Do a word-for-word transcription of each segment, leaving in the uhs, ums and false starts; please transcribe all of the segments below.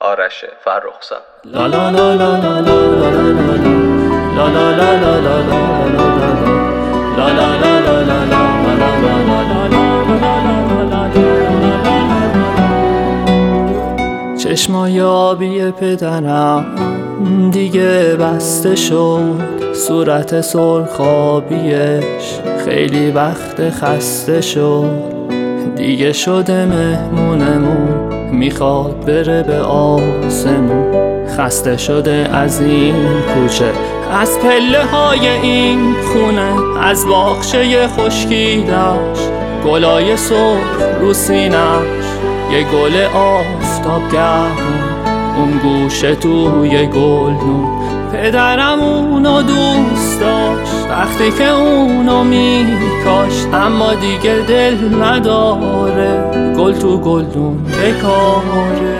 آرش فرخزاد. لا لا لا لا لا لا لا لا لا لا لا لا لا لا لا لا چشمای آبی پدرم دیگه بسته شد، صورت سرخابیش خیلی وقت خسته شد. دیگه شده مهمونمون، میخواد بره به آسمون. خسته شده از این کوچه، از پله های این خونه، از باغچه خشکیدش، گلای سرخ رو سینش، یه گل آفتابگرم اون گوشه توی گلدون. پدرم اونو دوست داشت وقتی که اونو میکاشت، اما دیگه دل نداره، گل تو گلدون بکاره.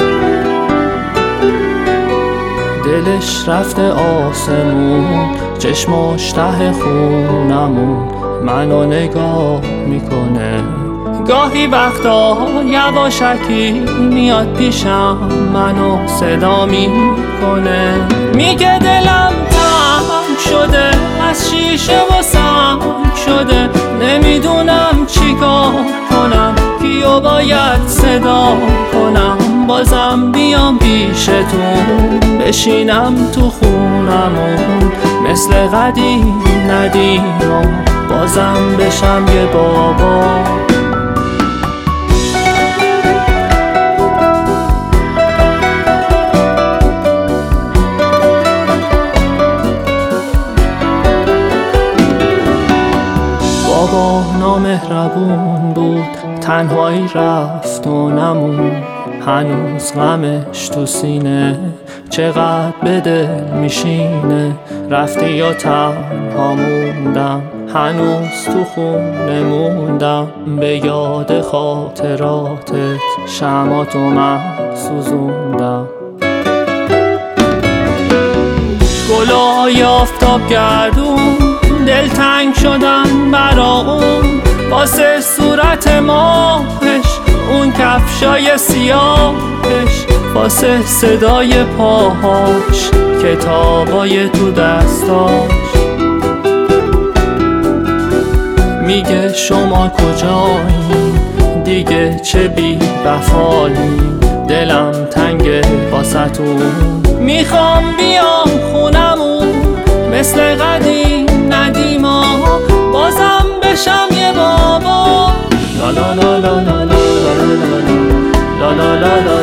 دلش رفته آسمون، چشماش ته خونمون، منو نگاه میکنه. گاهی وقتا یواشکی میاد پیشم، منو صدا میکنه. میگه دلم تنگ شده، از شیشه و سنگ شده، نمیدونم چیکار کنم، کیو باید صدا کنم. بازم بیام پیشتون، بشینم تو خونمون، مثل قدیم ندیما، بازم بشم یه بابا. بابا نامهربون بود، تنهایی رفت و نمون. هنوز غمش تو سینه، چقدر به دل میشینه. رفتی یا تنها موندم، هنوز تو خونه موندم. به یاد خاطراتت شمعاتو من سوزوندم. گلای آفتاب گردون، دلتنگ شدم برا اون، واسه صورت ماهش، اون کفشای سیاهش، واسه صدای پاهاش، کتابای تو دستاش. میگه شما کجایین دیگه، چه بی وفایین، دلم تنگه واسه‌تون. میخوام بیام خونمون، مثل قدیم ندیما، بازم بشم یه بابا. لا لا لا لا لا لا لا لا لا لا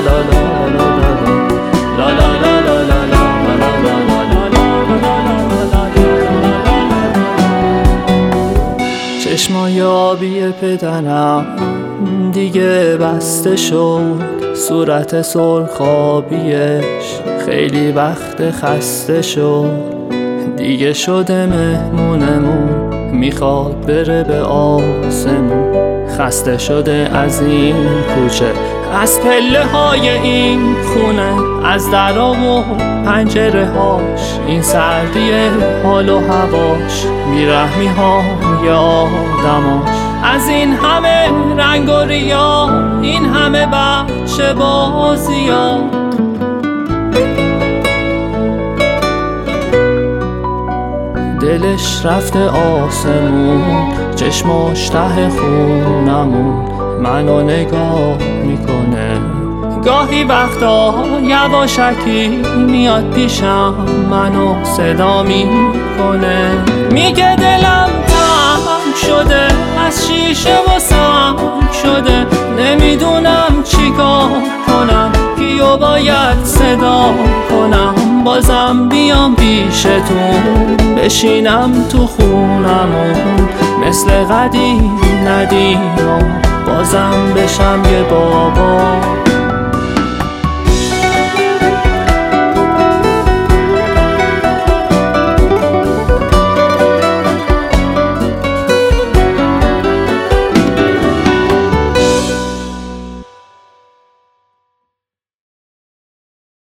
چشمای آبی پدرم دیگه بسته شد، صورت سرخابیش خیلی وقت خسته شد. دیگه شده مهمونمون، میخواد بره به آسمون. خسته شده از این کوچه، از پله های این خونه، از درا و پنجره هاش، این سردی حال و هواش، بیرحمی های آدماش. از این همه رنگ و ریا، این همه بچه بازی ها، دلش رفته آسمون، چشماش ته خونمون، منو نگاه میکنه. گاهی وقتا یواشکی میاد پیشم، منو صدا میکنه. میگه دلم تنگ شده، از شیشه و سنگ شده، نمیدونم چیکار کنم، کیو باید صدا کنم. بازم بیام پیشتون، بشینم تو خونمون، مثل قدیم ندیما، بازم بشم یه بابا.